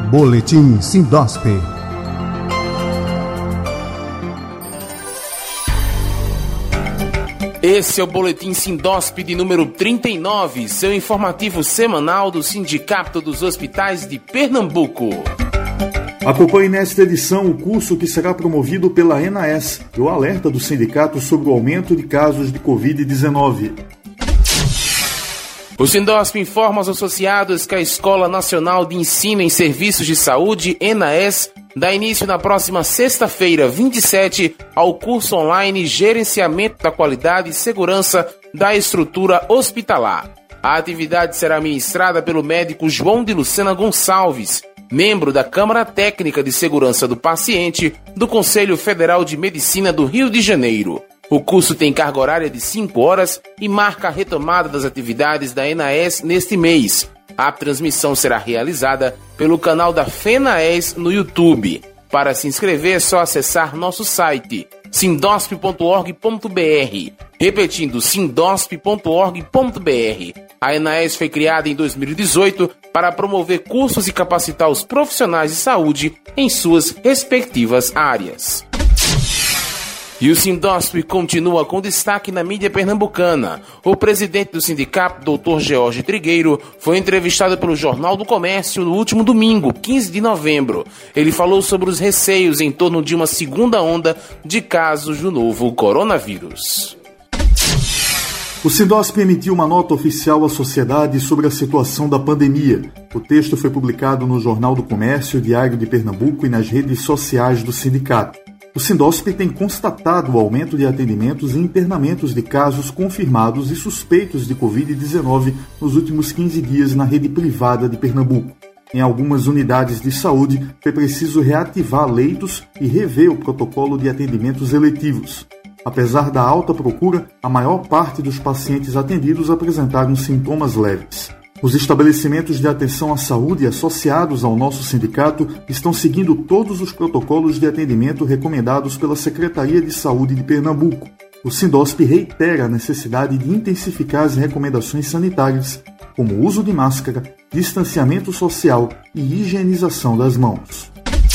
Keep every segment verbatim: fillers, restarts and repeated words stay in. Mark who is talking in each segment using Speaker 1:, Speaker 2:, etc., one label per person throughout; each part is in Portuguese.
Speaker 1: Boletim Sindosp.
Speaker 2: Esse é o Boletim Sindosp de número trinta e nove, seu informativo semanal do Sindicato dos Hospitais de Pernambuco.
Speaker 3: Acompanhe nesta edição o curso que será promovido pela ENAES e o alerta do sindicato sobre o aumento de casos de covid dezenove.
Speaker 2: O Sindosp informa aos associados que a Escola Nacional de Ensino em Serviços de Saúde, ENAES, dá início na próxima sexta-feira, vinte e sete, ao curso online Gerenciamento da Qualidade e Segurança da Estrutura Hospitalar. A atividade será ministrada pelo médico João de Lucena Gonçalves, membro da Câmara Técnica de Segurança do Paciente do Conselho Federal de Medicina do Rio de Janeiro. O curso tem carga horária de cinco horas e marca a retomada das atividades da ENAES neste mês. A transmissão será realizada pelo canal da FENAES no YouTube. Para se inscrever é só acessar nosso site sindosp ponto org ponto br. Repetindo, sindosp ponto org ponto br. A ENAES foi criada em dois mil e dezoito para promover cursos e capacitar os profissionais de saúde em suas respectivas áreas. E o Sindosp continua com destaque na mídia pernambucana. O presidente do sindicato, doutor George Trigueiro, foi entrevistado pelo Jornal do Comércio no último domingo, quinze de novembro. Ele falou sobre os receios em torno de uma segunda onda de casos do novo coronavírus.
Speaker 3: O Sindosp emitiu uma nota oficial à sociedade sobre a situação da pandemia. O texto foi publicado no Jornal do Comércio, Diário de Pernambuco e nas redes sociais do sindicato. O Sindosp tem constatado o aumento de atendimentos e internamentos de casos confirmados e suspeitos de covid dezenove nos últimos quinze dias na rede privada de Pernambuco. Em algumas unidades de saúde, foi preciso reativar leitos e rever o protocolo de atendimentos eletivos. Apesar da alta procura, a maior parte dos pacientes atendidos apresentaram sintomas leves. Os estabelecimentos de atenção à saúde associados ao nosso sindicato estão seguindo todos os protocolos de atendimento recomendados pela Secretaria de Saúde de Pernambuco. O Sindosp reitera a necessidade de intensificar as recomendações sanitárias, como o uso de máscara, distanciamento social e higienização das mãos.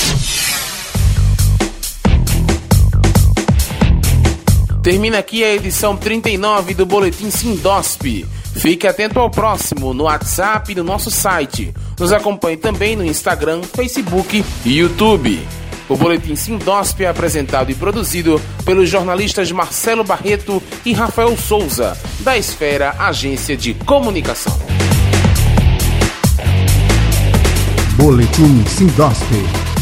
Speaker 2: Termina aqui a edição trinta e nove do Boletim Sindosp. Fique atento ao próximo no WhatsApp e no nosso site. Nos acompanhe também no Instagram, Facebook e YouTube. O Boletim Sindosp é apresentado e produzido pelos jornalistas Marcelo Barreto e Rafael Souza, da Esfera Agência de Comunicação.
Speaker 1: Boletim Sindosp.